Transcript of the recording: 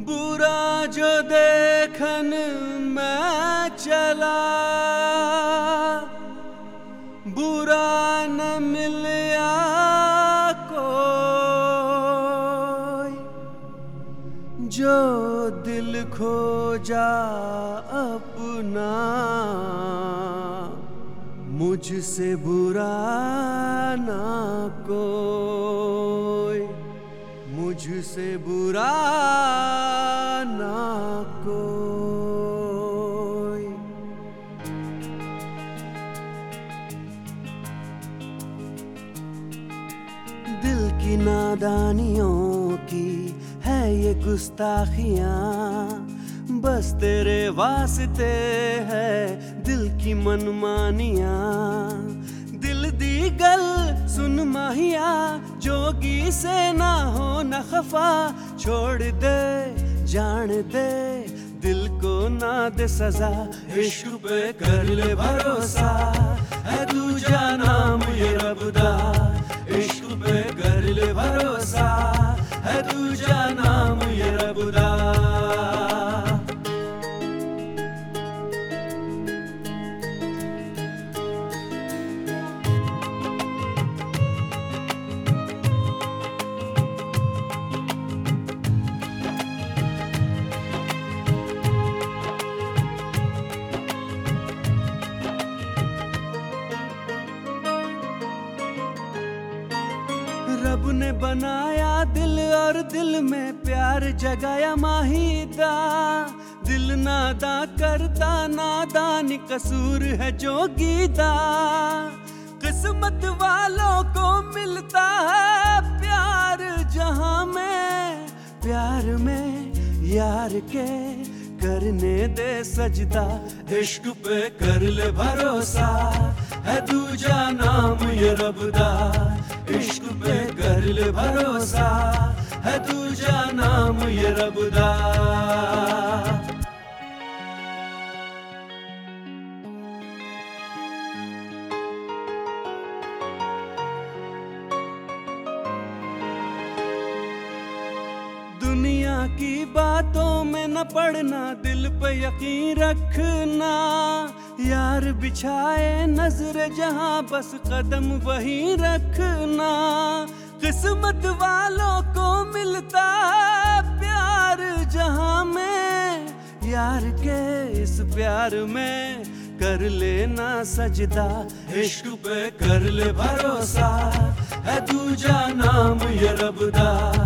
बुरा जो देखन मैं चला, बुरा न मिलया कोई। जो दिल खोजा अपना, मुझसे बुरा ना कोई, मुझसे बुरा ना कोई। दिल की नादानियों की है ये गुस्ताखियां, बस तेरे वास्ते है दिल की मनमानियां। दिल दी गल सुन माहिया, जोगी से ना हो न खफा। छोड़ दे जान दे दिल को ना दे सजा, इश्क पे कर ले भरोसा, है दूजा नाम ये रब दा। इश्क पे कर ले भरोसा, है दूजा नाम ये रब दा। रब ने बनाया दिल और दिल में प्यार जगाया माहीदा। दिल नादा करता नादानी कसूर है जोगीदा। किस्मत वालों को मिलता है प्यार जहां में, प्यार में यार के करने दे सजदा। इश्क पे कर ले भरोसा, है दूजा नाम ये रब दा। इश्क पे कर ले भरोसा, है दूजा नाम ये रब दा। दुनिया की बातों में न पड़ना, दिल पे यकीन रखना। यार बिछाए नजर जहां बस कदम वहीं रखना। किस्मत वालों को मिलता है प्यार जहां में, यार के इस प्यार में कर लेना सजदा। इश्क पे कर ले भरोसा, है दूजा नाम ये रब दा।